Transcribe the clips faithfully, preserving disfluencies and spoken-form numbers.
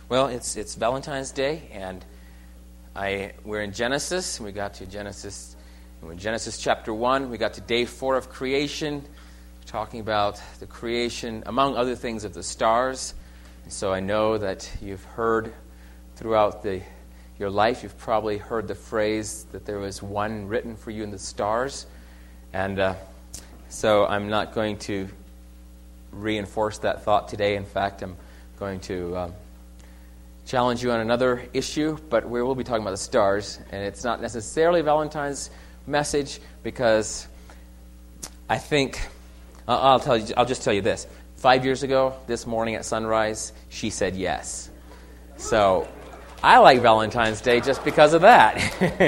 Well, it's it's Valentine's Day, and I we're in Genesis. We got to Genesis, we're in Genesis chapter one. We got to day four of creation, talking about the creation, among other things, of the stars. And so I know that you've heard throughout the your life, you've probably heard the phrase that there was one written for you in the stars. And uh, so I'm not going to reinforce that thought today. In fact, I'm going to um, challenge you on another issue, but we will be talking about the stars, and it's not necessarily Valentine's message, because I think uh, I'll tell you. I'll just tell you this: five years ago, this morning at sunrise, she said yes. So I like Valentine's Day just because of that.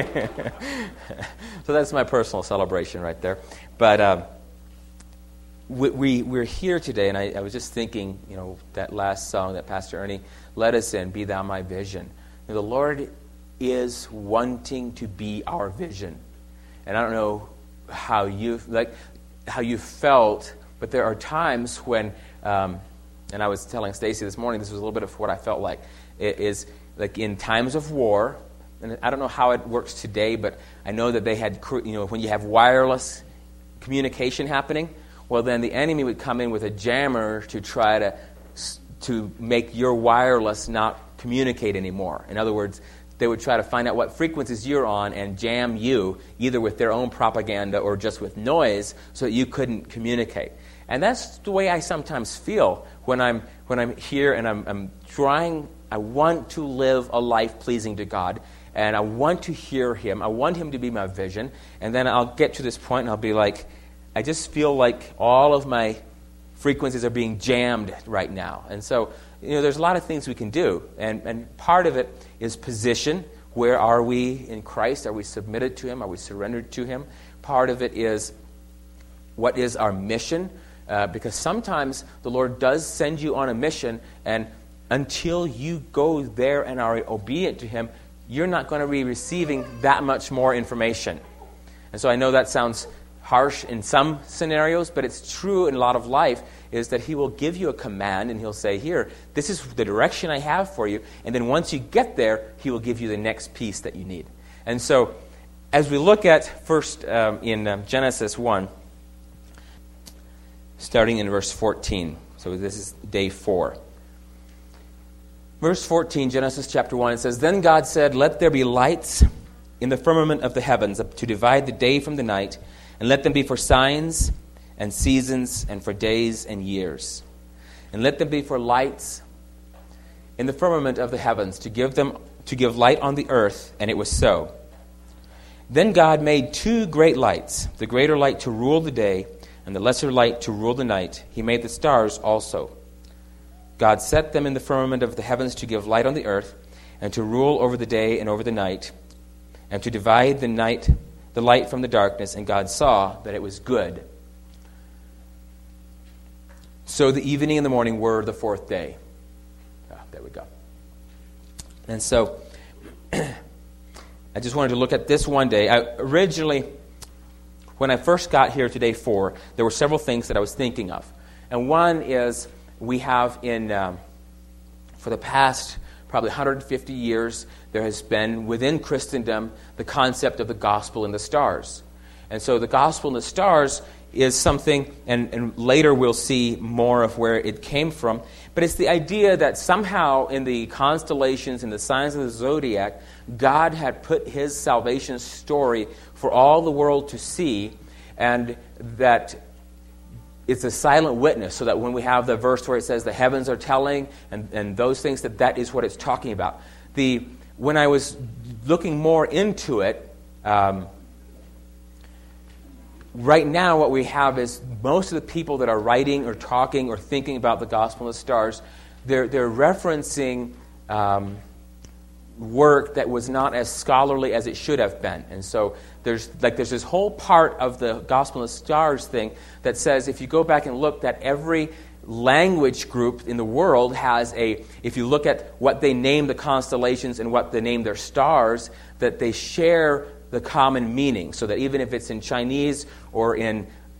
So that's my personal celebration right there. But um, we, we we're here today, and I, I was just thinking, you know, that last song that Pastor Ernie led us in, "Be Thou My Vision." You know, the Lord is wanting to be our vision, and I don't know how you like how you felt, but there are times when, um, and I was telling Stacy this morning, this was a little bit of what I felt like. It is like in times of war, and I don't know how it works today, but I know that they had, you know, when you have wireless communication happening, well, then the enemy would come in with a jammer to try to to make your wireless not communicate anymore. In other words, they would try to find out what frequencies you're on and jam you, either with their own propaganda or just with noise, so that you couldn't communicate. And that's the way I sometimes feel when I'm when I'm here and I'm, I'm trying. I want to live a life pleasing to God, and I want to hear Him. I want Him to be my vision. And then I'll get to this point, and I'll be like, I just feel like all of my frequencies are being jammed right now. And so, you know, there's a lot of things we can do. And, and part of it is position. Where are we in Christ? Are we submitted to Him? Are we surrendered to Him? Part of it is, what is our mission? Uh, because sometimes the Lord does send you on a mission, and until you go there and are obedient to Him, you're not going to be receiving that much more information. And so I know that sounds harsh in some scenarios, but it's true in a lot of life, is that He will give you a command and He'll say, here, this is the direction I have for you. And then once you get there, He will give you the next piece that you need. And so as we look at first um, in um, Genesis one, starting in verse fourteen. So this is day four. Verse fourteen, Genesis chapter one, it says, "Then God said, let there be lights in the firmament of the heavens to divide the day from the night, and let them be for signs and seasons and for days and years. And let them be for lights in the firmament of the heavens to give them to give light on the earth." And it was so. Then God made two great lights, the greater light to rule the day, and the lesser light to rule the night. He made the stars also. God set them in the firmament of the heavens to give light on the earth, and to rule over the day and over the night, and to divide the night, the light from the darkness. And God saw that it was good. So the evening and the morning were the fourth day. Ah, there we go. And so I just wanted to look at this one day. I, originally, when I first got here to day four, there were several things that I was thinking of. And one is, we have in, um, for the past probably one hundred fifty years, there has been within Christendom the concept of the gospel in the stars. And so the gospel in the stars is something, and, and later we'll see more of where it came from, but it's the idea that somehow in the constellations, in the signs of the zodiac, God had put His salvation story for all the world to see, and that it's a silent witness, so that when we have the verse where it says the heavens are telling, and, and those things, that that is what it's talking about. The when I was looking more into it, um, right now what we have is most of the people that are writing or talking or thinking about the gospel of the stars, they're they're referencing um, work that was not as scholarly as it should have been. And so there's like there's this whole part of the Gospel of the Stars thing that says, if you go back and look, that every language group in the world has a, if you look at what they name the constellations and what they name their stars, that they share the common meaning. So that even if it's in Chinese or in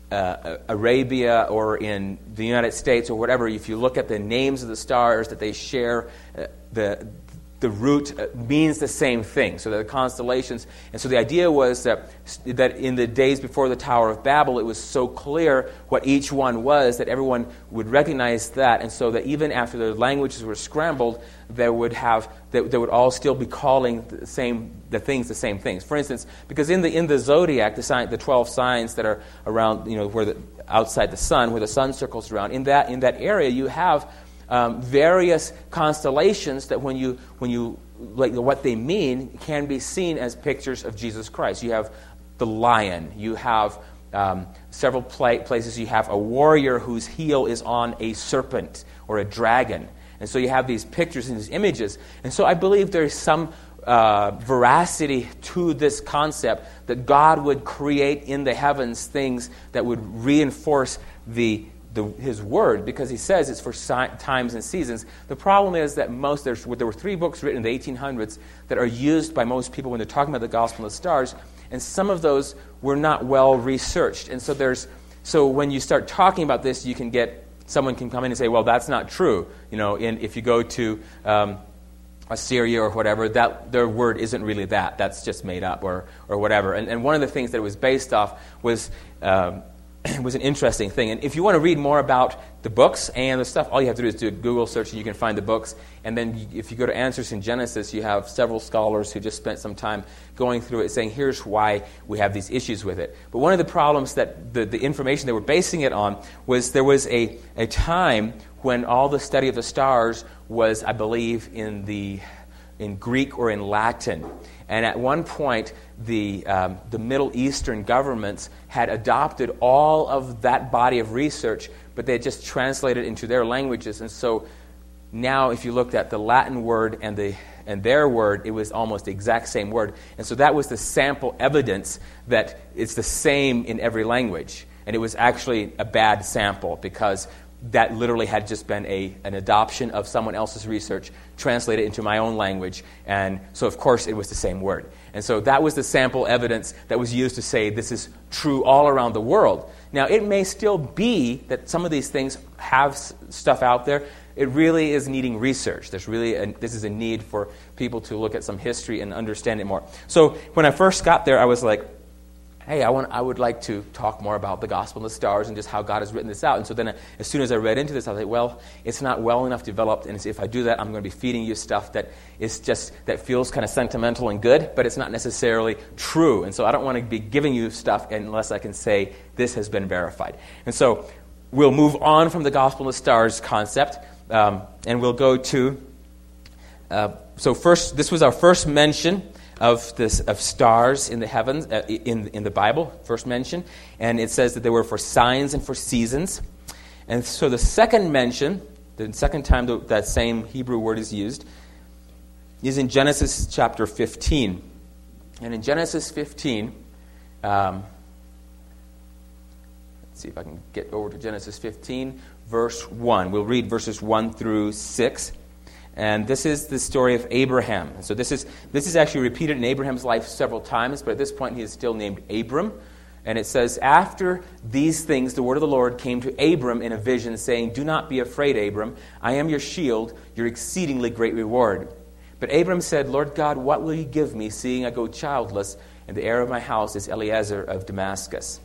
uh, Arabia or in the United States or whatever, if you look at the names of the stars that they share, uh, the the root means the same thing. So the constellations, and so the idea was that that in the days before the Tower of Babel, it was so clear what each one was that everyone would recognize that, and so that even after the languages were scrambled, they would have they, they would all still be calling the same the things the same things. For instance, because in the in the zodiac, the sign, the twelve signs that are around, you know, where the outside the sun, where the sun circles around, in that in that area, you have Um, various constellations that when you when you like what they mean can be seen as pictures of Jesus Christ. You have the lion. You have um, several pla- places. You have a warrior whose heel is on a serpent or a dragon, and so you have these pictures and these images. And so I believe there is some uh, veracity to this concept that God would create in the heavens things that would reinforce the The, his word, because he says it's for si- times and seasons. The problem is that most there's, there were three books written in the eighteen hundreds that are used by most people when they're talking about the Gospel of the Stars, and some of those were not well researched. And so there's so when you start talking about this, you can get someone can come in and say, well, that's not true. You know, in, if you go to um, Assyria or whatever, that their word isn't really that. That's just made up or or whatever. And, and one of the things that it was based off was. Um, was an interesting thing. And if you want to read more about the books and the stuff, all you have to do is do a Google search and you can find the books. And then you, if you go to Answers in Genesis, you have several scholars who just spent some time going through it saying, here's why we have these issues with it. But one of the problems that the, the information they were basing it on was there was a, a time when all the study of the stars was, I believe, in the in Greek or in Latin. And at one point, the um, the Middle Eastern governments had adopted all of that body of research, but they had just translated it into their languages. And so now, if you looked at the Latin word and the and their word, it was almost the exact same word. And so that was the sample evidence that it's the same in every language. And it was actually a bad sample because that literally had just been a an adoption of someone else's research, translated into my own language, and so of course it was the same word. And so that was the sample evidence that was used to say this is true all around the world. Now, it may still be that some of these things have s- stuff out there. It really is needing research. There's really a, this is a need for people to look at some history and understand it more. So when I first got there, I was like, hey, I want, I would like to talk more about the Gospel of the Stars and just how God has written this out. And so then as soon as I read into this, I was like, well, it's not well enough developed, and if I do that, I'm going to be feeding you stuff that is just, that feels kind of sentimental and good, but it's not necessarily true. And so I don't want to be giving you stuff unless I can say this has been verified. And so we'll move on from the Gospel of the Stars concept, um, and we'll go to, uh, so first, this was our first mention of this of stars in the heavens uh, in in the Bible, first mention, and it says that they were for signs and for seasons. And so the second mention, the second time that, that same Hebrew word is used, is in Genesis chapter fifteen. And in Genesis fifteen, um, let's see if I can get over to Genesis fifteen, verse one. We'll read verses one through six. And this is the story of Abraham. So this is this is actually repeated in Abraham's life several times, but at this point he is still named Abram. And it says, after these things, the word of the Lord came to Abram in a vision, saying, do not be afraid, Abram. I am your shield, your exceedingly great reward. But Abram said, Lord God, what will you give me, seeing I go childless, and the heir of my house is Eliezer of Damascus?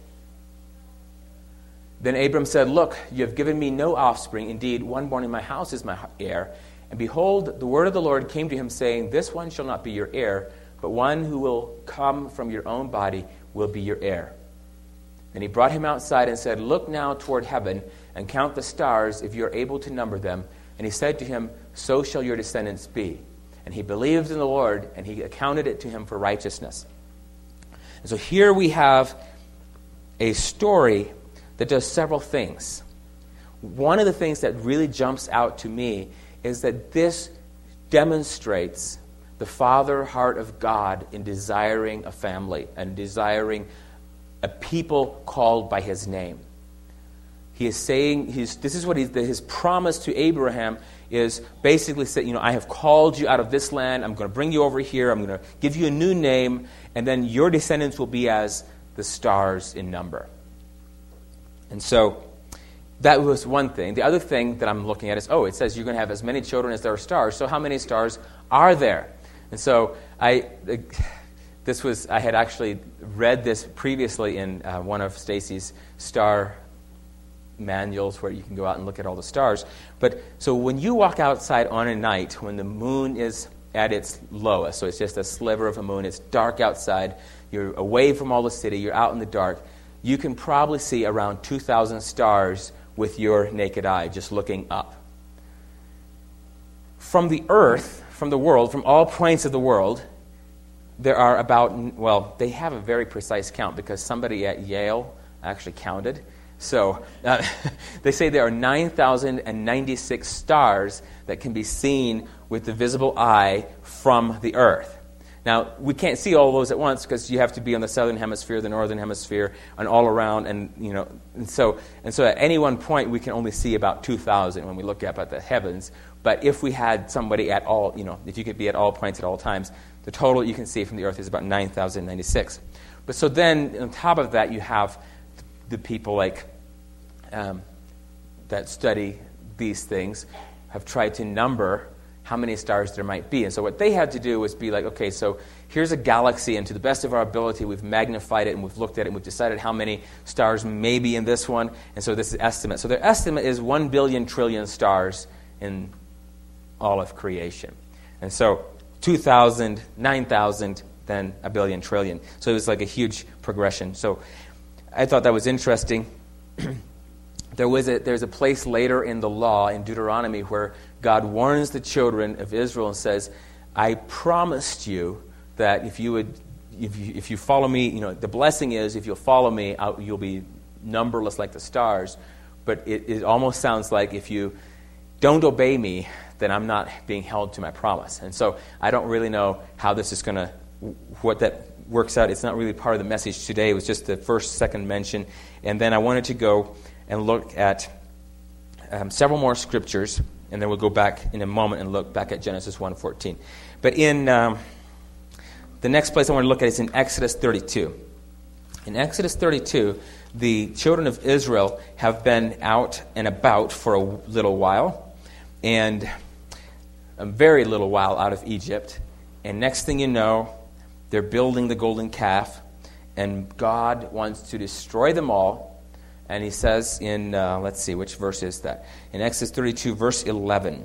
Then Abram said, look, you have given me no offspring. Indeed, one born in my house is my heir. And behold, the word of the Lord came to him, saying, this one shall not be your heir, but one who will come from your own body will be your heir. And he brought him outside and said, look now toward heaven, and count the stars, if you are able to number them. And he said to him, so shall your descendants be. And he believed in the Lord, and he accounted it to him for righteousness. And so here we have a story that does several things. One of the things that really jumps out to me is that this demonstrates the father heart of God in desiring a family and desiring a people called by his name. He is saying, he's, this is what he's, his promise to Abraham is basically saying, you know, I have called you out of this land, I'm going to bring you over here, I'm going to give you a new name, and then your descendants will be as the stars in number. And so that was one thing. The other thing that I'm looking at is, oh, it says you're going to have as many children as there are stars. So how many stars are there? And so I, this was, I had actually read this previously in uh, one of Stacy's star manuals where you can go out and look at all the stars. But so when you walk outside on a night when the moon is at its lowest, so it's just a sliver of a moon, it's dark outside, you're away from all the city, you're out in the dark, you can probably see around two thousand stars with your naked eye, just looking up. From the earth, from the world, from all points of the world, there are about, well, they have a very precise count because somebody at Yale actually counted. So uh, they say there are nine thousand ninety-six stars that can be seen with the visible eye from the earth. Now, we can't see all those at once because you have to be on the southern hemisphere, the northern hemisphere, and all around. And you know, and so and so at any one point, we can only see about two thousand when we look up at the heavens. But if we had somebody at all, you know, if you could be at all points at all times, the total you can see from the earth is about nine thousand ninety-six. But so then, on top of that, you have the people like um, that study these things have tried to number how many stars there might be. And so what they had to do was be like, okay, so here's a galaxy, and to the best of our ability, we've magnified it, and we've looked at it, and we've decided how many stars may be in this one, and so this is estimate. So their estimate is one billion trillion stars in all of creation. And so two thousand, nine thousand, then a billion trillion. So it was like a huge progression. So I thought that was interesting. There was a, there's a place later in the law, in Deuteronomy, where God warns the children of Israel and says, I promised you that if you would, if you, if you follow me, you know, the blessing is if you'll follow me, I'll, you'll be numberless like the stars. But it, it almost sounds like if you don't obey me, then I'm not being held to my promise. And so I don't really know how this is going to, what that works out. It's not really part of the message today. It was just the first, second mention. And then I wanted to go and look at um, several more scriptures, and then we'll go back in a moment and look back at Genesis one fourteen. But in um, the next place I want to look at is in Exodus thirty-two. In Exodus thirty-two, the children of Israel have been out and about for a little while, and a very little while out of Egypt. And next thing you know, they're building the golden calf, and God wants to destroy them all. And he says in, uh, let's see, which verse is that? In Exodus thirty-two, verse eleven.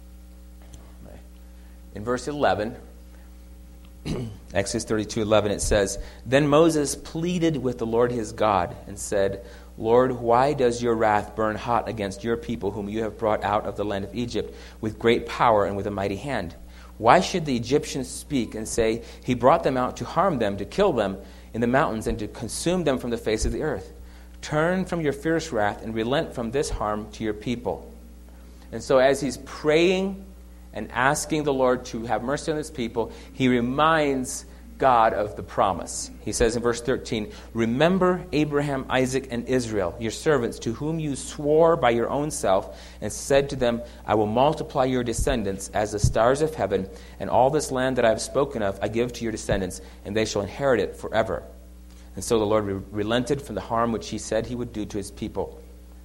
In verse eleven, Exodus thirty-two, eleven, it says, Then Moses pleaded with the Lord his God and said, Lord, why does your wrath burn hot against your people whom you have brought out of the land of Egypt with great power and with a mighty hand? Why should the Egyptians speak and say, He brought them out to harm them, to kill them in the mountains, and to consume them from the face of the earth? Turn from your fierce wrath and relent from this harm to your people. And so as he's praying and asking the Lord to have mercy on his people, he reminds God of the promise. He says in verse thirteen, Remember Abraham, Isaac, and Israel, your servants, to whom you swore by your own self, and said to them, I will multiply your descendants as the stars of heaven, and all this land that I have spoken of I give to your descendants, and they shall inherit it forever. And so the Lord re- relented from the harm which he said he would do to his people.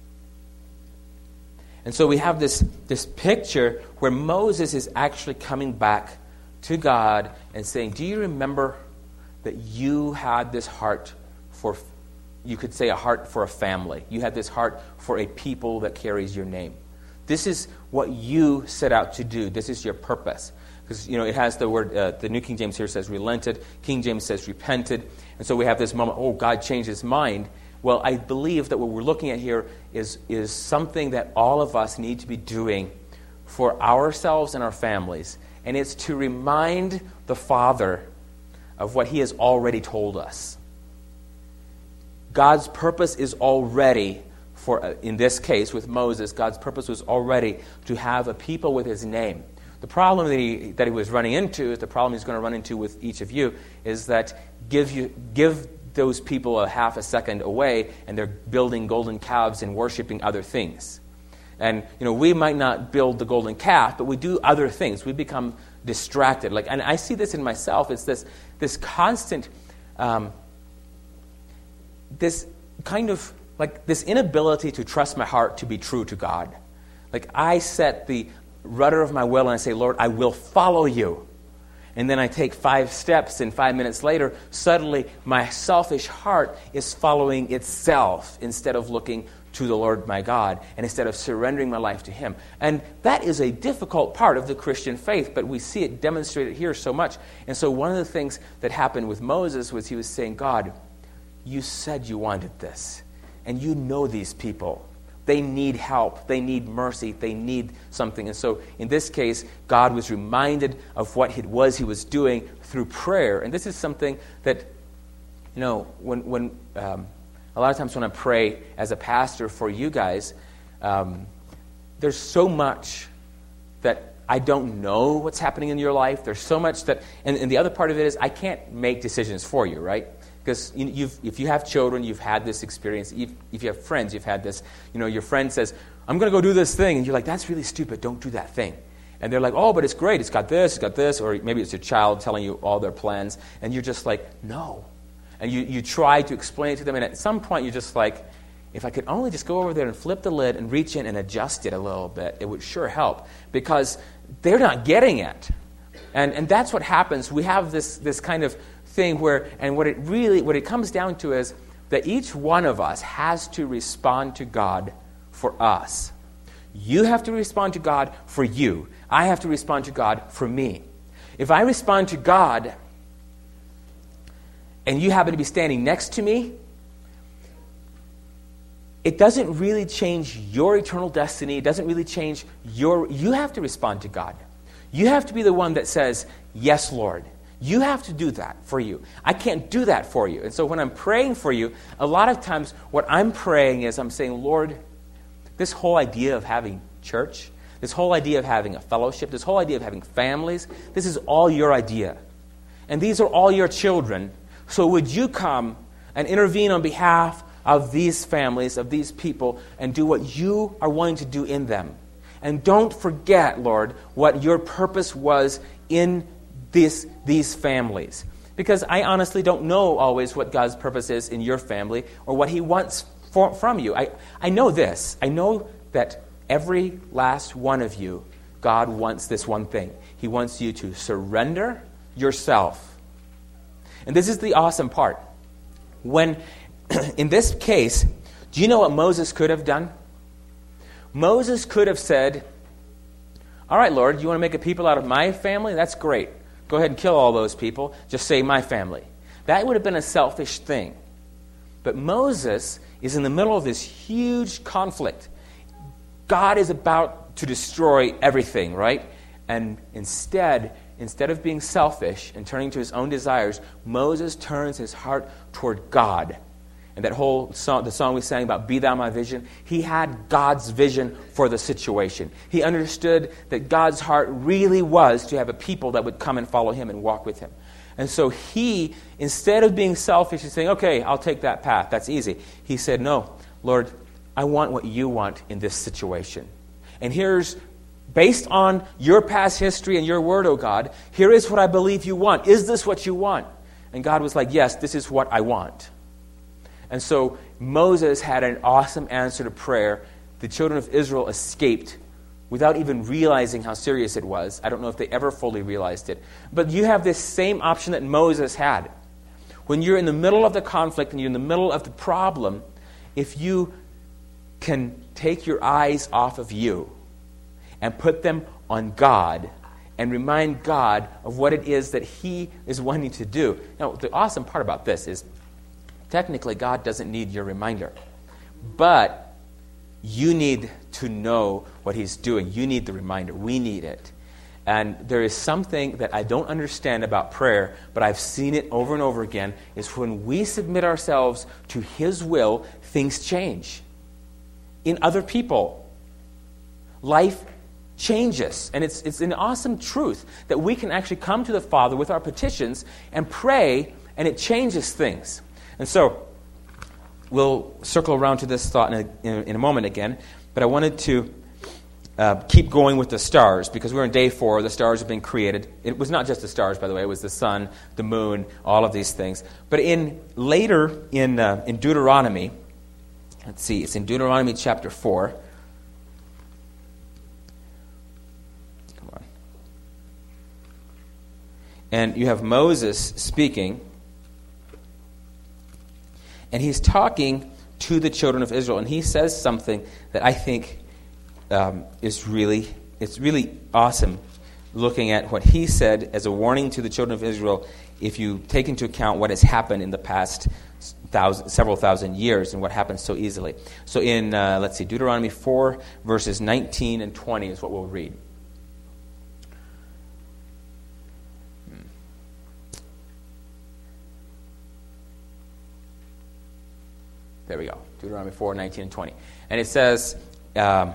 And so we have this, this picture where Moses is actually coming back to God and saying, do you remember that you had this heart for, you could say a heart for a family. You had this heart for a people that carries your name. This is what you set out to do. This is your purpose. Because, you know, it has the word, uh, the New King James here says relented. King James says repented. And so we have this moment, oh, God changed his mind. Well, I believe that what we're looking at here is, is something that all of us need to be doing for ourselves and our families. And it's to remind the Father of what he has already told us. God's purpose is already, for uh, in this case with Moses, God's purpose was already to have a people with his name. The problem that he, that he was running into, is the problem he's going to run into with each of you, is that give you give those people a half a second away, and they're building golden calves and worshiping other things. And you know, we might not build the golden calf, but we do other things. We become distracted. Like, and I see this in myself. It's this this constant, um, this kind of like this inability to trust my heart to be true to God. Like I set the rudder of my will and I say, Lord, I will follow you. And then I take five steps, and five minutes later, suddenly my selfish heart is following itself instead of looking to the Lord my God, and instead of surrendering my life to Him. And that is a difficult part of the Christian faith, but we see it demonstrated here so much. And so one of the things that happened with Moses was he was saying, God, you said you wanted this, and you know these people. They need help. They need mercy. They need something. And so in this case, God was reminded of what it was he was doing through prayer. And this is something that, you know, when when um, a lot of times when I pray as a pastor for you guys, um, there's so much that I don't know what's happening in your life. There's so much that, and, and the other part of it is I can't make decisions for you, right? Because you've, if you have children, you've had this experience. If, if you have friends, you've had this. You know, your friend says, I'm going to go do this thing. And you're like, that's really stupid. Don't do that thing. And they're like, oh, but it's great. It's got this, it's got this. Or maybe it's your child telling you all their plans. And you're just like, no. And you, you try to explain it to them. And at some point, you're just like, if I could only just go over there and flip the lid and reach in and adjust it a little bit, it would sure help. Because they're not getting it. And, and that's what happens. We have this, this kind of thing where, and what it really, what it comes down to is that each one of us has to respond to God for us. You have to respond to God for you. I have to respond to God for me. If I respond to God and you happen to be standing next to me, it doesn't really change your eternal destiny. It doesn't really change your, you have to respond to God. You have to be the one that says, yes, Lord. You have to do that for you. I can't do that for you. And so when I'm praying for you, a lot of times what I'm praying is I'm saying, Lord, this whole idea of having church, this whole idea of having a fellowship, this whole idea of having families, this is all your idea. And these are all your children. So would you come and intervene on behalf of these families, of these people, and do what you are wanting to do in them? And don't forget, Lord, what your purpose was in This, these families. Because I honestly don't know always what God's purpose is in your family or what He wants for, from you. I, I know this. I know that every last one of you, God wants this one thing. He wants you to surrender yourself. And this is the awesome part. When, in this case, do you know what Moses could have done? Moses could have said, all right, Lord, you want to make a people out of my family? That's great. Go ahead and kill all those people. Just save my family. That would have been a selfish thing. But Moses is in the middle of this huge conflict. God is about to destroy everything, right? And instead, instead of being selfish and turning to his own desires, Moses turns his heart toward God. And that whole song, the song we sang about Be Thou My Vision, he had God's vision for the situation. He understood that God's heart really was to have a people that would come and follow him and walk with him. And so he, instead of being selfish and saying, okay, I'll take that path, that's easy, he said, no, Lord, I want what you want in this situation. And here's, based on your past history and your word, oh God, here is what I believe you want. Is this what you want? And God was like, yes, this is what I want. And so Moses had an awesome answer to prayer. The children of Israel escaped without even realizing how serious it was. I don't know if they ever fully realized it. But you have this same option that Moses had. When you're in the middle of the conflict and you're in the middle of the problem, if you can take your eyes off of you and put them on God and remind God of what it is that He is wanting to do. Now, the awesome part about this is technically, God doesn't need your reminder. But you need to know what He's doing. You need the reminder. We need it. And there is something that I don't understand about prayer, but I've seen it over and over again, is when we submit ourselves to His will, things change. In other people, life changes. And it's, it's an awesome truth that we can actually come to the Father with our petitions and pray, and it changes things. And so, we'll circle around to this thought in a, in a, in a moment again, but I wanted to uh, keep going with the stars, because we're in day four, the stars have been created. It was not just the stars, by the way, it was the sun, the moon, all of these things. But in later in, uh, in Deuteronomy, Let's see, it's in Deuteronomy chapter four. Come on. And you have Moses speaking, and he's talking to the children of Israel, and he says something that I think um, is really, it's really awesome, looking at what he said as a warning to the children of Israel if you take into account what has happened in the past thousand, several thousand years and what happens so easily. So in, uh, let's see, Deuteronomy four, verses nineteen and twenty is what we'll read. There we go. Deuteronomy four, nineteen and twenty. And it says, um,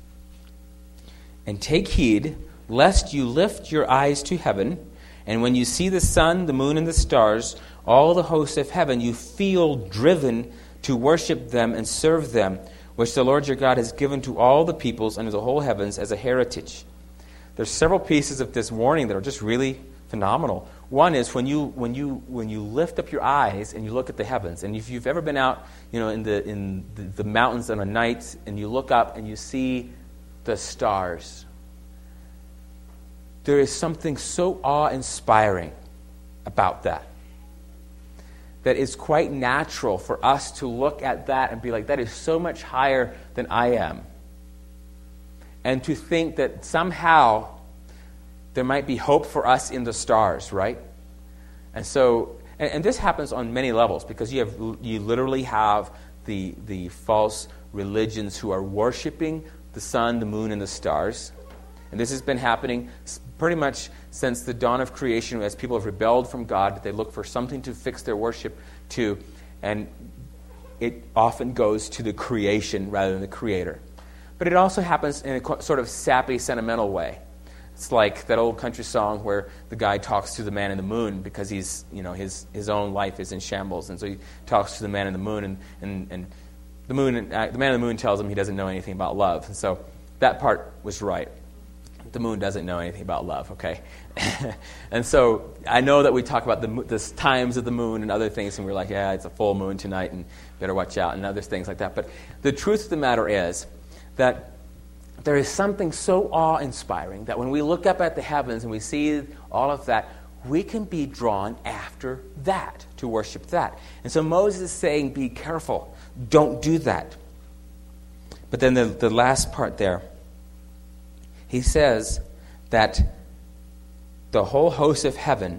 and take heed, lest you lift your eyes to heaven, and when you see the sun, the moon, and the stars, all the hosts of heaven, you feel driven to worship them and serve them, which the Lord your God has given to all the peoples under the whole heavens as a heritage. There's several pieces of this warning that are just really phenomenal. One is when you when you when you lift up your eyes and you look at the heavens, and if you've ever been out, you know, in the in the, the mountains on a night, and you look up and you see the stars, there is something so awe-inspiring about that. That it's quite natural for us to look at that and be like, that is so much higher than I am. And to think that somehow there might be hope for us in the stars, right? And so, and, and this happens on many levels, because you have you literally have the the false religions who are worshiping the sun, the moon, and the stars. And this has been happening pretty much since the dawn of creation, as people have rebelled from God. They look for something to fix their worship to, and it often goes to the creation rather than the Creator. But it also happens in a sort of sappy, sentimental way. It's like that old country song where the guy talks to the man in the moon because he's, you know, his his own life is in shambles, and so he talks to the man in the moon, and and, and the moon, uh, the man in the moon tells him he doesn't know anything about love, and so that part was right. The moon doesn't know anything about love, okay? And so I know that we talk about the, the times of the moon and other things, and we're like, yeah, it's a full moon tonight, and better watch out, and other things like that. But the truth of the matter is that there is something so awe-inspiring that when we look up at the heavens and we see all of that, we can be drawn after that, to worship that. And so Moses is saying, be careful. Don't do that. But then the, the last part there, he says that the whole host of heaven,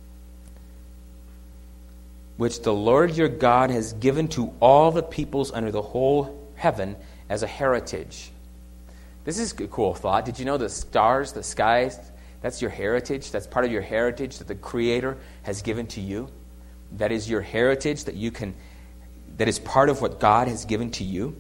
which the Lord your God has given to all the peoples under the whole heaven as a heritage. This is a cool thought. Did you know the stars, the skies, that's your heritage? That's part of your heritage that the Creator has given to you? That is your heritage that you can, that is part of what God has given to you?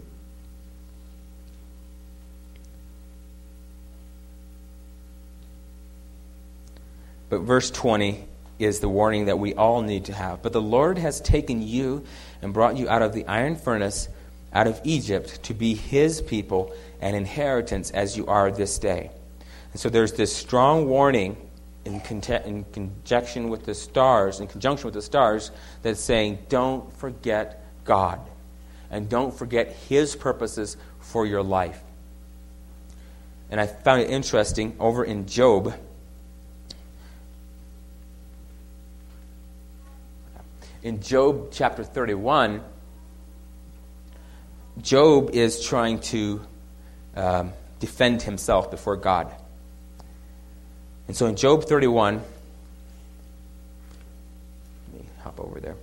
But verse twenty is the warning that we all need to have. But the Lord has taken you and brought you out of the iron furnace, out of Egypt, to be His people and inheritance as you are this day. And so there's this strong warning in, con- in conjunction with the stars, in conjunction with the stars, that's saying, don't forget God. And don't forget His purposes for your life. And I found it interesting, over in Job, in Job chapter thirty-one, Job is trying to um, defend himself before God. And so in Job thirty-one, let me hop over there.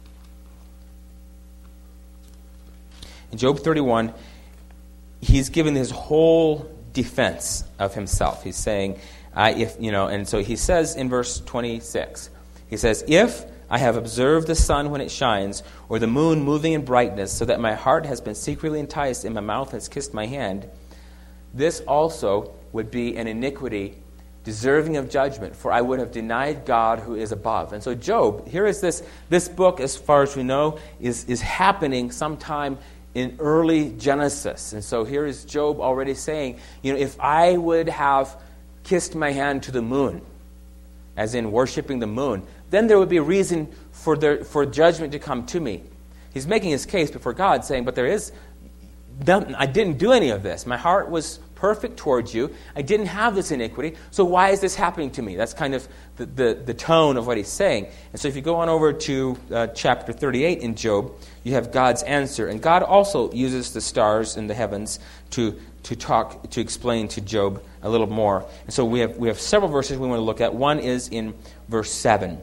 In Job thirty-one, he's given his whole defense of himself. He's saying, I, if you know, and so he says in verse twenty-six, he says, if I have observed the sun when it shines, or the moon moving in brightness, so that my heart has been secretly enticed and my mouth has kissed my hand, this also would be an iniquity deserving of judgment, for I would have denied God who is above. And so Job, here is this, this book, as far as we know, is, is happening sometime in early Genesis. And so here is Job already saying, you know, if I would have kissed my hand to the moon, as in worshiping the moon, then there would be a reason for the, for judgment to come to me. he's making his case before God, saying, but there is, I didn't do any of this. My heart was perfect towards you. I didn't have this iniquity. So why is this happening to me? That's kind of the, the, the tone of what he's saying. And so if you go on over to uh, chapter thirty-eight in Job, you have God's answer. And God also uses the stars in the heavens to, to talk, to explain to Job a little more. And so we have, we have several verses we want to look at. One is in verse seven.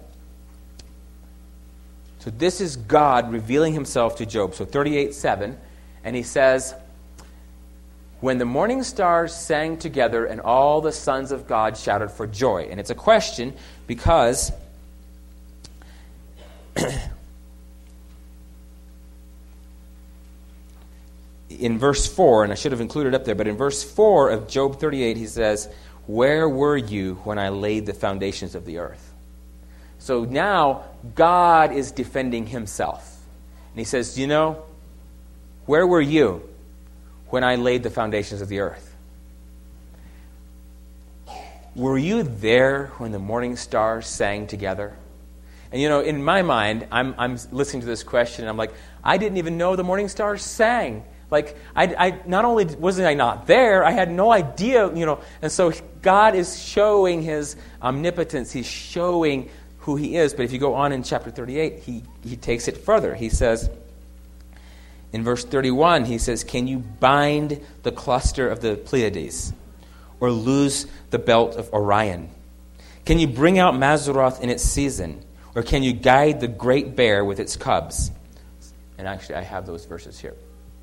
So this is God revealing himself to Job. So thirty-eight seven. And he says, when the morning stars sang together and all the sons of God shouted for joy. And it's a question because in verse four, and I should have included it up there, but in verse four of Job thirty-eight, he says, where were you when I laid the foundations of the earth? So now God is defending himself. And he says, you know, where were you when I laid the foundations of the earth? Were you there when the morning stars sang together? And you know, in my mind, I'm I'm listening to this question, and I'm like, I didn't even know the morning stars sang. Like, I, I not only wasn't I not there, I had no idea, you know. And so God is showing his omnipotence. He's showing who he is. But if you go on in chapter thirty-eight, he, he takes it further. He says, in verse thirty-one, he says, can you bind the cluster of the Pleiades or loose the belt of Orion? Can you bring out Mazzaroth in its season? Or can you guide the great bear with its cubs? And actually, I have those verses here.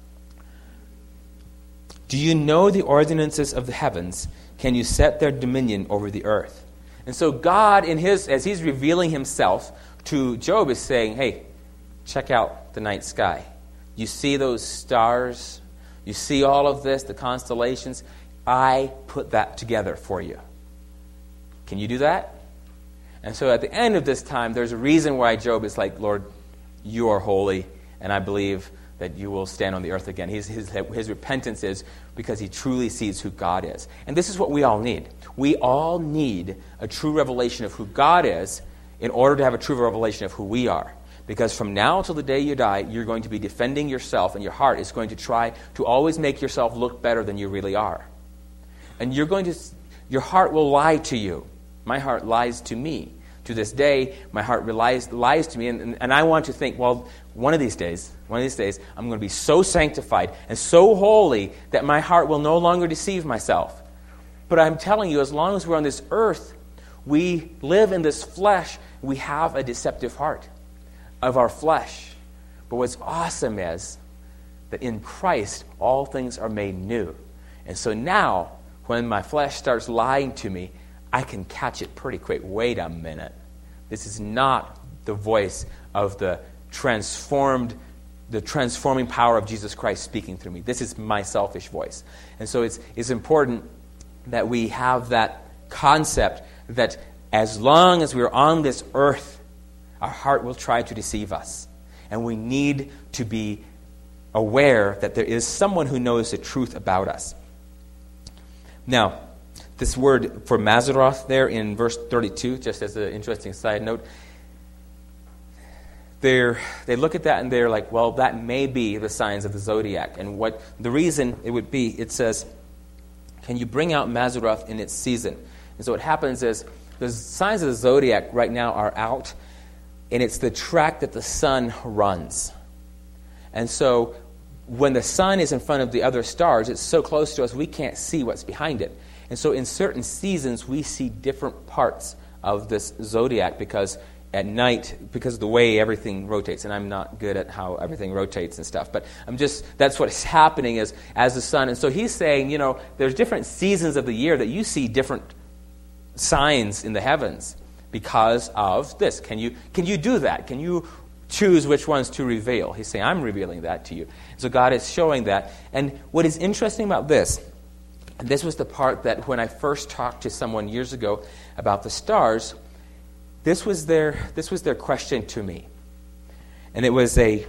Do you know the ordinances of the heavens? Can you set their dominion over the earth? And so God, in his, as he's revealing himself to Job, is saying, hey, check out the night sky. You see those stars? You see all of this, the constellations? I put that together for you. Can you do that? And so at the end of this time, there's a reason why Job is like, Lord, you are holy, and I believe that you will stand on the earth again. His, his, his repentance is because he truly sees who God is. And this is what we all need. We all need a true revelation of who God is in order to have a true revelation of who we are. Because from now till the day you die, you're going to be defending yourself, and your heart is going to try to always make yourself look better than you really are. And you're going to, your heart will lie to you. My heart lies to me. To this day, my heart relies, lies to me, and, and, and I want to think, well, one of these days, one of these days, I'm going to be so sanctified and so holy that my heart will no longer deceive myself. But I'm telling you, as long as we're on this earth, we live in this flesh, we have a deceptive heart of our flesh. But what's awesome is that in Christ, all things are made new. And so now, when my flesh starts lying to me, I can catch it pretty quick. Wait a minute. This is not the voice of the transformed, the transforming power of Jesus Christ speaking through me. This is my selfish voice. And so it's, it's important that we have that concept that as long as we're on this earth, our heart will try to deceive us. And we need to be aware that there is someone who knows the truth about us. Now, this word for Mazzaroth there in verse thirty-two, just as an interesting side note, they're, they look at that and they're like, well, that may be the signs of the zodiac. And what the reason it would be, it says, can you bring out Mazzaroth in its season? And so what happens is, the signs of the zodiac right now are out, and it's the track that the sun runs. And so when the sun is in front of the other stars, it's so close to us we can't see what's behind it. And so in certain seasons, we see different parts of this zodiac because at night, because of the way everything rotates, and I'm not good at how everything rotates and stuff, but I'm just, that's what's happening is as the sun. And so he's saying, you know, there's different seasons of the year that you see different signs in the heavens because of this. Can you, can you do that? Can you choose which ones to reveal? He's saying, I'm revealing that to you. So God is showing that. And what is interesting about this, and this was the part that when I first talked to someone years ago about the stars, this was their this was their question to me. And it was a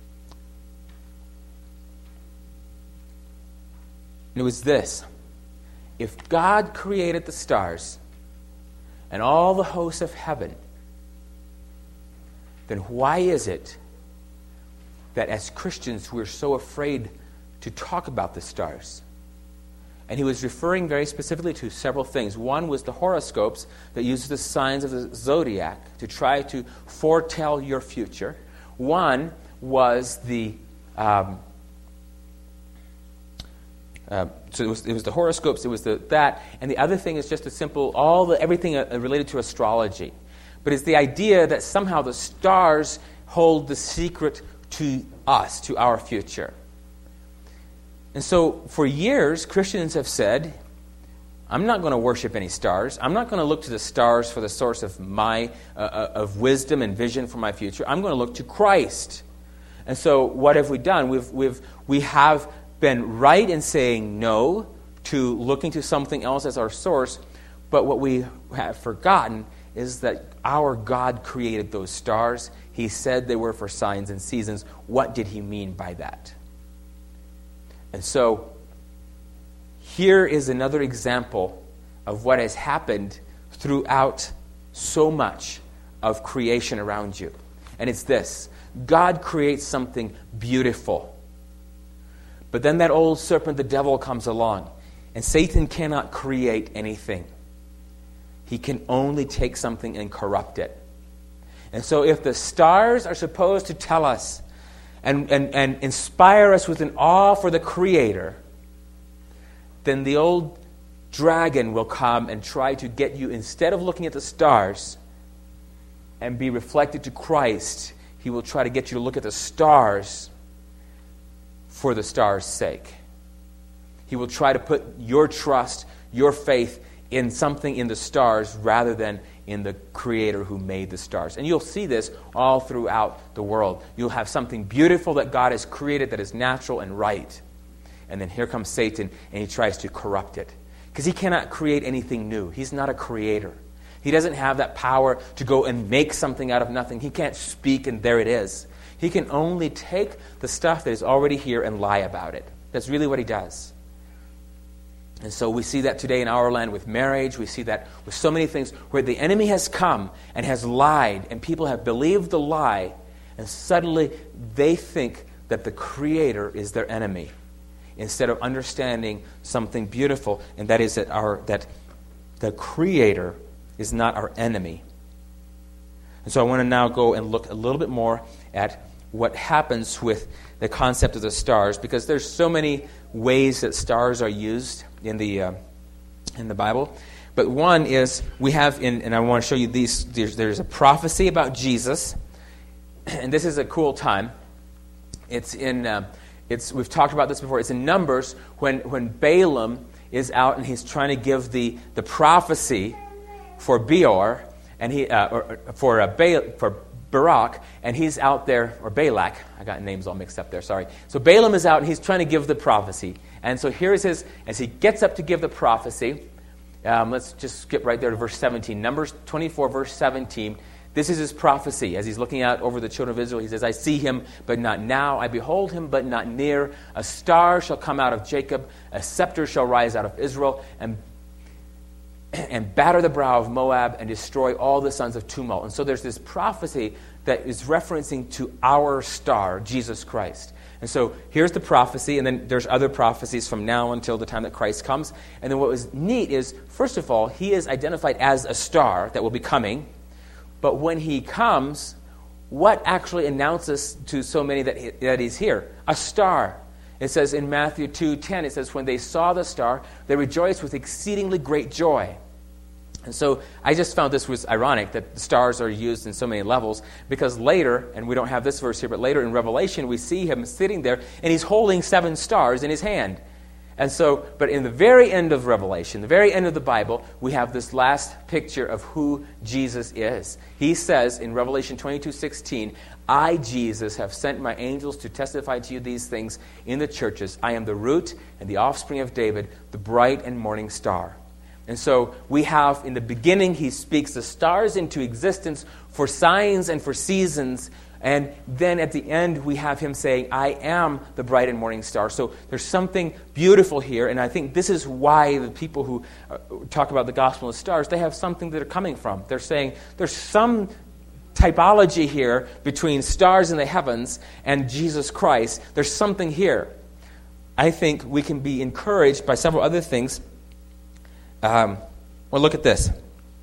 it was this. If God created the stars and all the hosts of heaven, then why is it that as Christians we're so afraid to talk about the stars. And he was referring very specifically to several things. One was the horoscopes that uses the signs of the zodiac to try to foretell your future. One was the um, uh, so it was, it was the horoscopes. It was the that, and the other thing is just a simple all the everything uh, related to astrology. But it's the idea that somehow the stars hold the secret to us, to our future. And so for years, Christians have said, I'm not going to worship any stars. I'm not going to look to the stars for the source of my uh, of wisdom and vision for my future. I'm going to look to Christ. And so what have we done? We've we've we have been right in saying no to looking to something else as our source, but what we have forgotten is that our God created those stars. He said they were for signs and seasons. What did he mean by that? And so here is another example of what has happened throughout so much of creation around you. And it's this: God creates something beautiful. But then that old serpent, the devil, comes along. And Satan cannot create anything. He can only take something and corrupt it. And so if the stars are supposed to tell us and, and, and inspire us with an awe for the Creator, then the old dragon will come and try to get you, instead of looking at the stars and be reflected to Christ, he will try to get you to look at the stars for the stars' sake. He will try to put your trust, your faith in something in the stars rather than in the Creator who made the stars. And you'll see this all throughout the world. You'll have something beautiful that God has created that is natural and right. And then here comes Satan and he tries to corrupt it. Because he cannot create anything new. He's not a creator. He doesn't have that power to go and make something out of nothing. He can't speak and there it is. He can only take the stuff that is already here and lie about it. That's really what he does. And so we see that today in our land with marriage. We see that with so many things where the enemy has come and has lied and people have believed the lie and suddenly they think that the Creator is their enemy instead of understanding something beautiful, and that is that our that the Creator is not our enemy. And so I want to now go and look a little bit more at what happens with the concept of the stars, because there's so many ways that stars are used in the uh, in the Bible. But one is we have in, and I want to show you these. There's, there's a prophecy about Jesus, and this is a cool time. It's in. Uh, it's we've talked about this before. It's in Numbers when when Balaam is out and he's trying to give the the prophecy for Beor and he uh, or for uh, ba- for Barak, and he's out there, or Balak, I got names all mixed up there, sorry. So Balaam is out and he's trying to give the prophecy. And so here is his, as he gets up to give the prophecy, um, let's just skip right there to verse seventeen. Numbers twenty-four, verse seventeen. This is his prophecy. As he's looking out over the children of Israel, he says, I see him, but not now. I behold him, but not near. A star shall come out of Jacob. A scepter shall rise out of Israel, and and batter the brow of Moab and destroy all the sons of tumult. And so there's this prophecy that is referencing to our star, Jesus Christ. And so here's the prophecy, and then there's other prophecies from now until the time that Christ comes. And then what was neat is, first of all, he is identified as a star that will be coming. But when he comes, what actually announces to so many that, he, that he's here? A star. It says in Matthew two ten, it says, when they saw the star, they rejoiced with exceedingly great joy. And so I just found this was ironic that the stars are used in so many levels, because later, and we don't have this verse here, but later in Revelation we see him sitting there and he's holding seven stars in his hand. And so, but in the very end of Revelation, the very end of the Bible, we have this last picture of who Jesus is. He says in Revelation twenty-two sixteen, I, Jesus, have sent my angels to testify to you these things in the churches. I am the root and the offspring of David, the bright and morning star. And so we have, in the beginning, he speaks the stars into existence for signs and for seasons. And then at the end, we have him saying, I am the bright and morning star. So there's something beautiful here. And I think this is why the people who uh, talk about the gospel of stars, they have something that they're coming from. They're saying there's some typology here between stars in the heavens and Jesus Christ. There's something here. I think we can be encouraged by several other things. Um, well, look at this.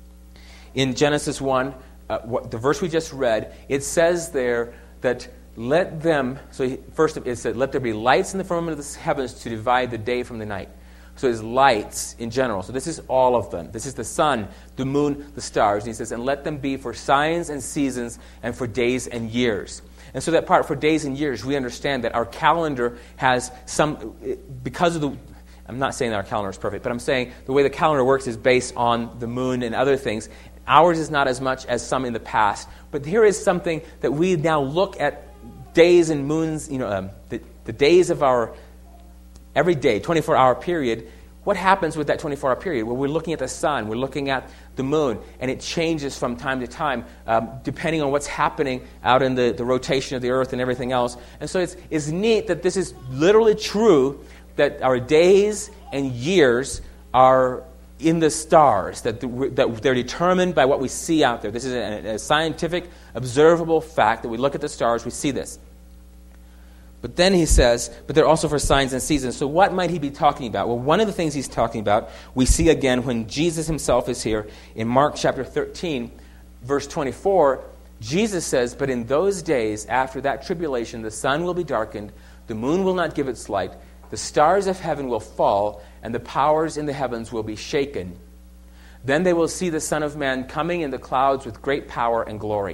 In Genesis one, uh, what, the verse we just read, it says there that let them, so he, first it said, let there be lights in the firmament of the heavens to divide the day from the night. So there's lights in general. So this is all of them. This is the sun, the moon, the stars. And he says, and let them be for signs and seasons and for days and years. And so that part for days and years, we understand that our calendar has some, because of the, I'm not saying that our calendar is perfect, but I'm saying the way the calendar works is based on the moon and other things. Ours is not as much as some in the past. But here is something that we now look at days and moons, you know, um, the, the days of our every day, twenty-four hour period. What happens with that twenty-four hour period? Well, we're looking at the sun, we're looking at the moon, and it changes from time to time, um, depending on what's happening out in the, the rotation of the earth and everything else. And so it's, it's neat that this is literally true, that our days and years are in the stars, that, the, that they're determined by what we see out there. This is a, a scientific, observable fact that we look at the stars, we see this. But then he says, but they're also for signs and seasons. So what might he be talking about? Well, one of the things he's talking about, we see again when Jesus himself is here in Mark chapter thirteen, verse twenty-four. Jesus says, but in those days after that tribulation, the sun will be darkened, the moon will not give its light, the stars of heaven will fall, and the powers in the heavens will be shaken. Then they will see the Son of Man coming in the clouds with great power and glory.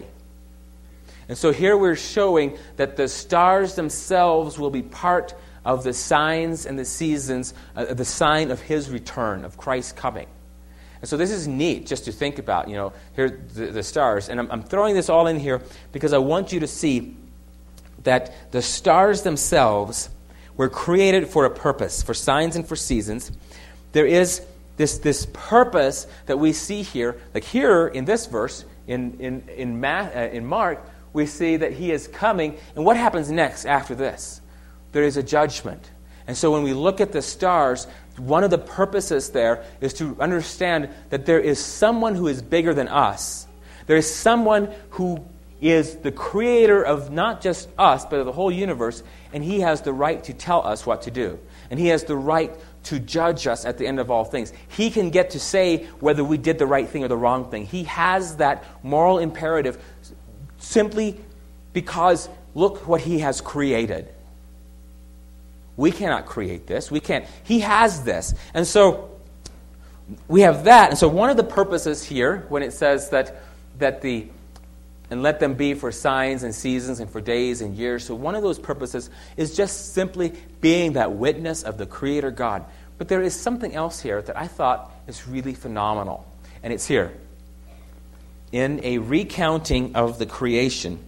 And so here we're showing that the stars themselves will be part of the signs and the seasons, uh, the sign of his return, of Christ's coming. And so this is neat just to think about, you know, here the, the stars. And I'm, I'm throwing this all in here because I want you to see that the stars themselves were created for a purpose, for signs and for seasons. There is this, this purpose that we see here. Like here in this verse, in, in, in, Ma- uh, in Mark, we see that he is coming. And what happens next after this? There is a judgment. And so when we look at the stars, one of the purposes there is to understand that there is someone who is bigger than us. There is someone who is the creator of not just us, but of the whole universe, and he has the right to tell us what to do. And he has the right to judge us at the end of all things. He can get to say whether we did the right thing or the wrong thing. He has that moral imperative simply because look what he has created. We cannot create this. We can't. He has this. And so we have that. And so one of the purposes here, when it says that that the and let them be for signs and seasons and for days and years. So one of those purposes is just simply being that witness of the Creator God. But there is something else here that I thought is really phenomenal. And it's here. In a recounting of the creation,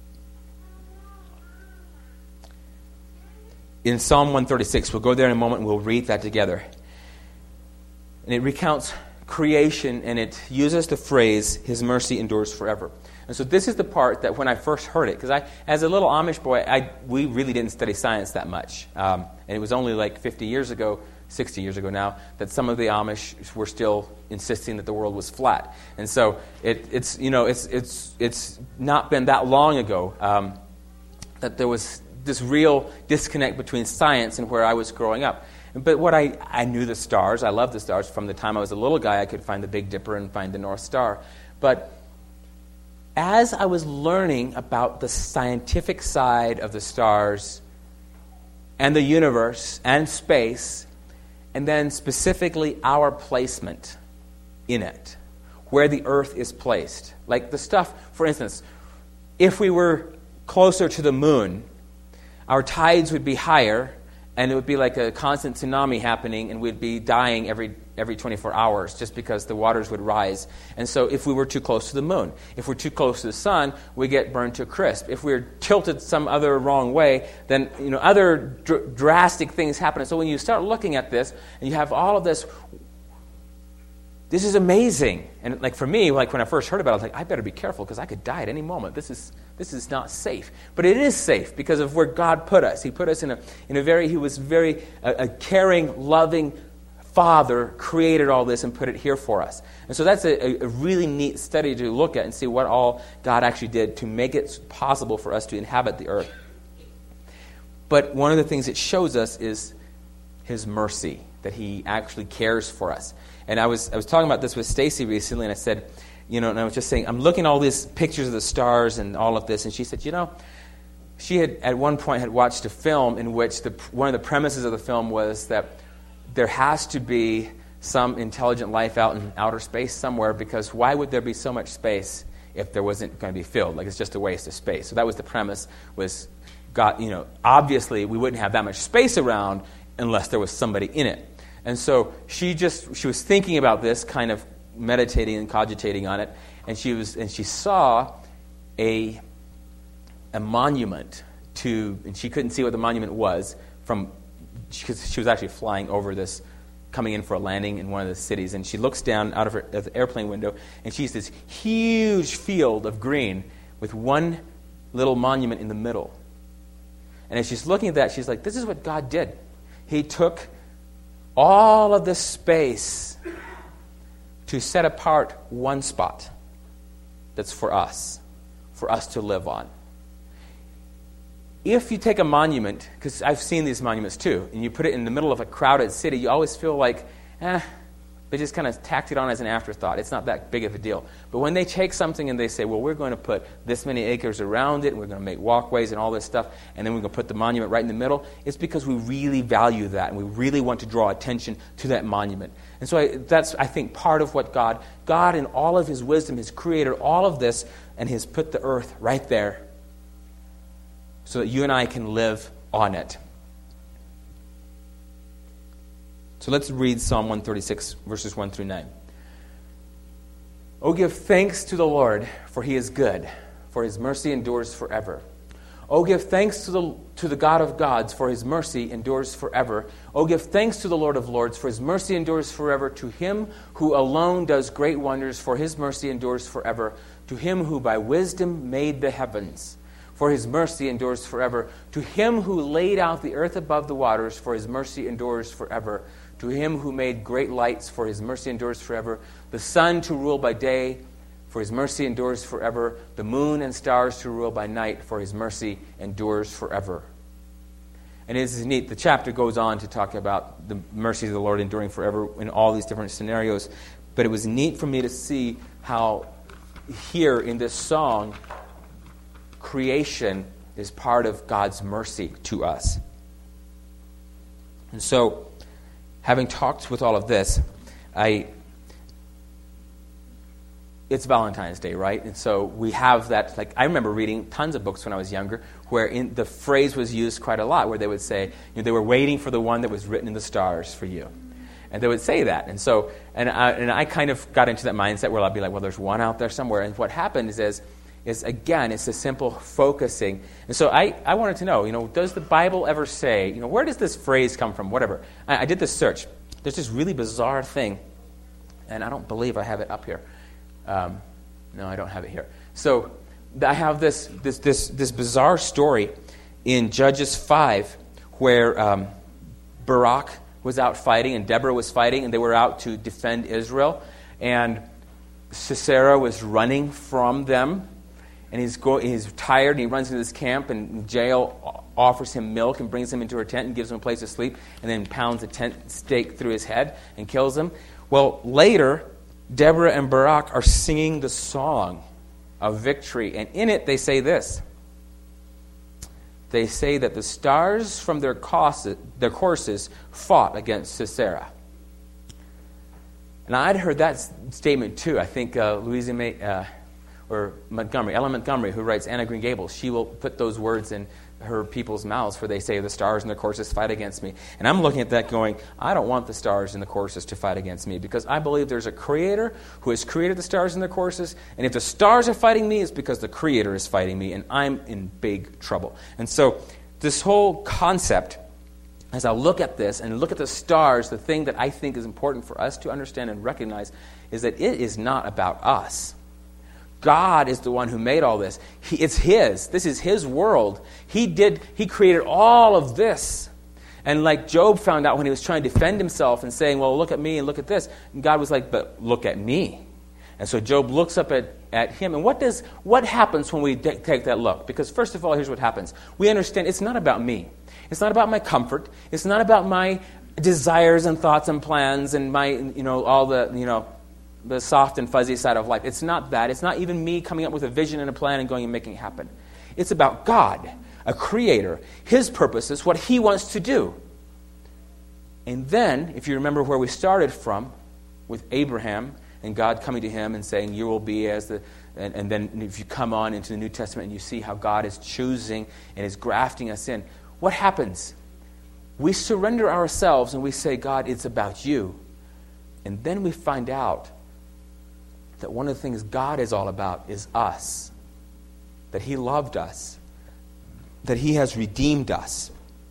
in Psalm one thirty-six, we'll go there in a moment and we'll read that together. And it recounts creation and it uses the phrase, His mercy endures forever. And so this is the part that when I first heard it, because I, as a little Amish boy, I we really didn't study science that much. Um, and it was only like fifty years ago, sixty years ago now, that some of the Amish were still insisting that the world was flat. And so it, it's you know it's it's it's not been that long ago um, that there was this real disconnect between science and where I was growing up. But what I, I knew the stars, I loved the stars. From the time I was a little guy, I could find the Big Dipper and find the North Star. But as I was learning about the scientific side of the stars and the universe and space, and then specifically our placement in it, where the earth is placed. Like the stuff, for instance, if we were closer to the moon, our tides would be higher, and it would be like a constant tsunami happening, and we'd be dying every every twenty-four hours just because the waters would rise. And so if we were too close to the moon, if we're too close to the sun, we get burned to a crisp. If we're tilted some other wrong way, then you know other dr- drastic things happen. And so when you start looking at this, and you have all of this, this is amazing. And like for me, like when I first heard about it, I was like, I better be careful because I could die at any moment. This is this is not safe. But it is safe because of where God put us. He put us in a in a very, he was very a, a caring, loving Father created all this and put it here for us. And so that's a, a really neat study to look at and see what all God actually did to make it possible for us to inhabit the earth. But one of the things it shows us is His mercy, that He actually cares for us. And I was I was talking about this with Stacy recently, and I said, you know, and I was just saying, I'm looking at all these pictures of the stars and all of this, and she said, you know, she had at one point had watched a film in which the one of the premises of the film was that there has to be some intelligent life out in outer space somewhere, because why would there be so much space if there wasn't going to be filled? Like, it's just a waste of space. So that was the premise, was God, you know, obviously we wouldn't have that much space around unless there was somebody in it. And so she just, she was thinking about this, kind of meditating and cogitating on it, and she was, and she saw a, a monument to, and she couldn't see what the monument was from, because she was actually flying over this, coming in for a landing in one of the cities, and she looks down out of her of the airplane window, and she sees this huge field of green with one little monument in the middle. And as she's looking at that, she's like, this is what God did. He took all of this space to set apart one spot that's for us, for us to live on. If you take a monument, because I've seen these monuments too, and you put it in the middle of a crowded city, you always feel like, eh, they just kind of tacked it on as an afterthought. It's not that big of a deal. But when they take something and they say, well, we're going to put this many acres around it, and we're going to make walkways and all this stuff, and then we're going to put the monument right in the middle, it's because we really value that, and we really want to draw attention to that monument. And so I, that's, I think, part of what God, God in all of His wisdom has created all of this, and has put the earth right there so that you and I can live on it. So let's read Psalm one thirty-six, verses one through nine. Oh, give thanks to the Lord, for He is good, for His mercy endures forever. Oh, give thanks to the, to the God of gods, for His mercy endures forever. Oh, give thanks to the Lord of lords, for His mercy endures forever. To Him who alone does great wonders, for His mercy endures forever. To Him who by wisdom made the heavens, for His mercy endures forever. To Him who laid out the earth above the waters, for His mercy endures forever. To Him who made great lights, for His mercy endures forever. The sun to rule by day, for His mercy endures forever. The moon and stars to rule by night, for His mercy endures forever. And it is neat. The chapter goes on to talk about the mercy of the Lord enduring forever in all these different scenarios. But it was neat for me to see how here in this song, creation is part of God's mercy to us. And so, having talked with all of this, I it's Valentine's Day, right? And so we have that, like, I remember reading tons of books when I was younger where in, the phrase was used quite a lot, where they would say, you know, they were waiting for the one that was written in the stars for you. And they would say that. And so, and I, and I kind of got into that mindset where I'd be like, well, there's one out there somewhere. And what happened is, is is, again, it's a simple focusing. And so I, I wanted to know, you know, does the Bible ever say, you know, where does this phrase come from? Whatever. I, I did this search. There's this really bizarre thing, and I don't believe I have it up here. Um, no, I don't have it here. So I have this this this this bizarre story in Judges five where um, Barak was out fighting and Deborah was fighting, and they were out to defend Israel, and Sisera was running from them. And he's go, he's tired, and he runs into this camp, and Jael offers him milk and brings him into her tent and gives him a place to sleep, and then pounds a tent stake through his head and kills him. Well, later, Deborah and Barak are singing the song of victory, and in it they say this. They say that the stars from their courses, their courses fought against Sisera. And I'd heard that statement too. I think uh, Louisa May... Uh, or Montgomery, Ellen Montgomery, who writes Anne of Green Gables, she will put those words in her people's mouths where they say, the stars and the courses fight against me. And I'm looking at that going, I don't want the stars and the courses to fight against me, because I believe there's a creator who has created the stars and the courses, and if the stars are fighting me, it's because the creator is fighting me, and I'm in big trouble. And so this whole concept, as I look at this and look at the stars, the thing that I think is important for us to understand and recognize is that it is not about us. God is the one who made all this. He, it's His. This is His world. He did. He created all of this. And like Job found out when he was trying to defend himself and saying, well, look at me and look at this. And God was like, but look at me. And so Job looks up at, at him. And what does what happens when we de- take that look? Because first of all, here's what happens. We understand it's not about me. It's not about my comfort. It's not about my desires and thoughts and plans and my, you know, all the, you know, the soft and fuzzy side of life. It's not that. It's not even me coming up with a vision and a plan and going and making it happen. It's about God, a creator, his purposes, what he wants to do. And then, if you remember where we started from, with Abraham and God coming to him and saying, you will be as the... And, and then if you come on into the New Testament and you see how God is choosing and is grafting us in, what happens? We surrender ourselves and we say, God, it's about you. And then we find out that one of the things God is all about is us. That he loved us. That he has redeemed us.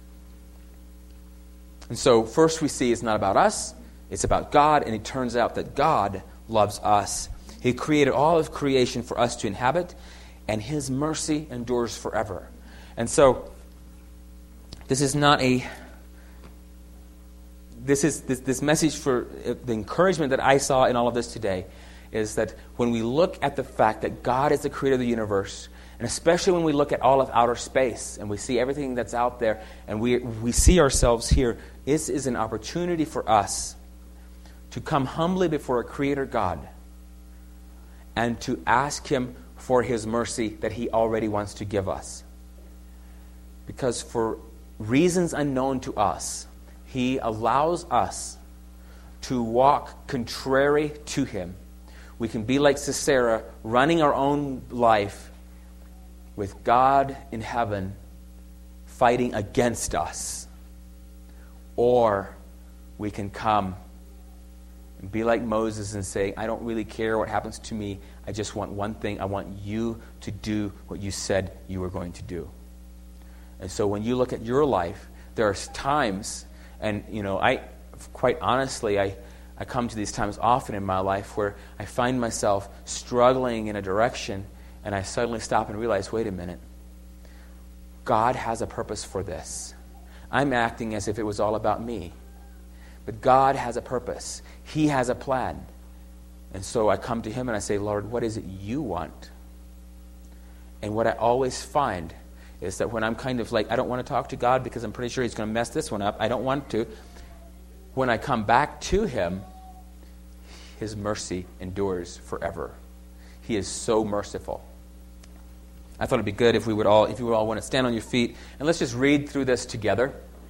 And so first we see it's not about us, it's about God, and it turns out that God loves us. He created all of creation for us to inhabit, and his mercy endures forever. And so this is not a this is this, this message for uh, the encouragement that I saw in all of this today is that when we look at the fact that God is the creator of the universe, and especially when we look at all of outer space and we see everything that's out there and we we see ourselves here, this is an opportunity for us to come humbly before a creator God and to ask him for his mercy that he already wants to give us. Because for reasons unknown to us, he allows us to walk contrary to him. We can be like Sisera, running our own life with God in heaven fighting against us. Or we can come and be like Moses and say, I don't really care what happens to me. I just want one thing. I want you to do what you said you were going to do. And so when you look at your life, there are times, and you know, I quite honestly, I, I come to these times often in my life where I find myself struggling in a direction, and I suddenly stop and realize, wait a minute, God has a purpose for this. I'm acting as if it was all about me. But God has a purpose. He has a plan. And so I come to him and I say, Lord, what is it you want? And what I always find is that when I'm kind of like, I don't want to talk to God because I'm pretty sure he's going to mess this one up. I don't want to. When I come back to him, his mercy endures forever. He is so merciful. I thought it'd be good if we would all, if you would all want to stand on your feet and let's just read through this together.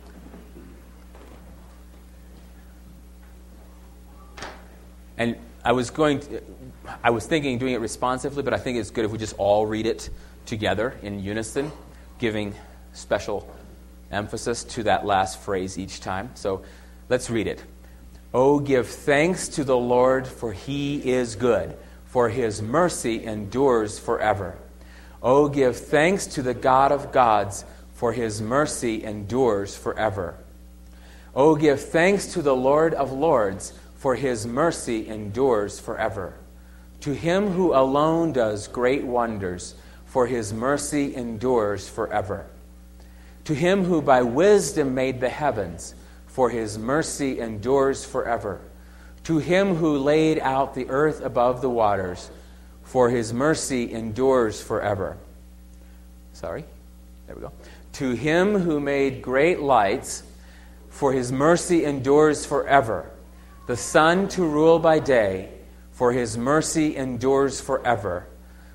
And I was going to, I was thinking doing it responsively, but I think it's good if we just all read it together in unison, giving special emphasis to that last phrase each time. So let's read it. Oh, give thanks to the Lord, for he is good, for his mercy endures forever. Oh, give thanks to the God of gods, for his mercy endures forever. Oh, give thanks to the Lord of lords, for his mercy endures forever. To him who alone does great wonders, for his mercy endures forever. To him who by wisdom made the heavens, for his mercy endures forever. To him who laid out the earth above the waters, for his mercy endures forever. Sorry, there we go. To him who made great lights, for his mercy endures forever. The sun to rule by day, for his mercy endures forever.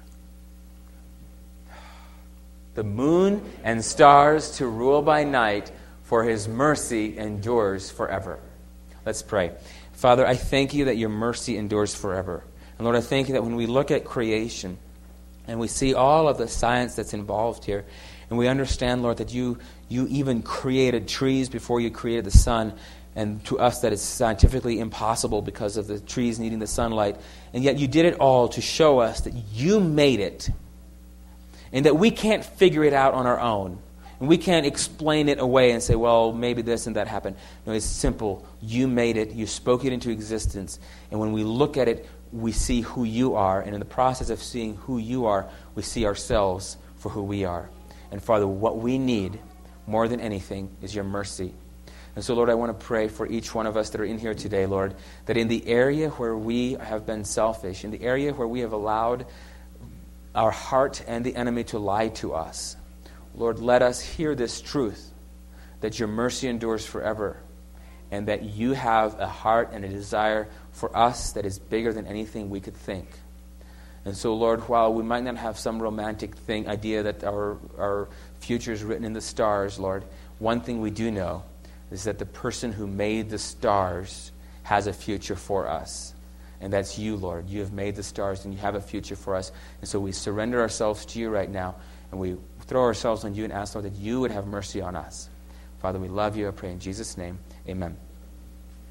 The moon and stars to rule by night, for his mercy endures forever. Let's pray. Father, I thank you that your mercy endures forever. And Lord, I thank you that when we look at creation and we see all of the science that's involved here, and we understand, Lord, that you, you even created trees before you created the sun, and to us that is scientifically impossible because of the trees needing the sunlight. And yet you did it all to show us that you made it and that we can't figure it out on our own. And we can't explain it away and say, well, maybe this and that happened. No, it's simple. You made it. You spoke it into existence. And when we look at it, we see who you are. And in the process of seeing who you are, we see ourselves for who we are. And Father, what we need more than anything is your mercy. And so, Lord, I want to pray for each one of us that are in here today, Lord, that in the area where we have been selfish, in the area where we have allowed our heart and the enemy to lie to us, Lord, let us hear this truth, that your mercy endures forever, and that you have a heart and a desire for us that is bigger than anything we could think. And so, Lord, while we might not have some romantic thing, idea that our, our future is written in the stars, Lord, one thing we do know is that the person who made the stars has a future for us. And that's you, Lord. You have made the stars and you have a future for us. And so we surrender ourselves to you right now, and we throw ourselves on you and ask, Lord, that you would have mercy on us. Father, we love you. I pray in Jesus' name. Amen.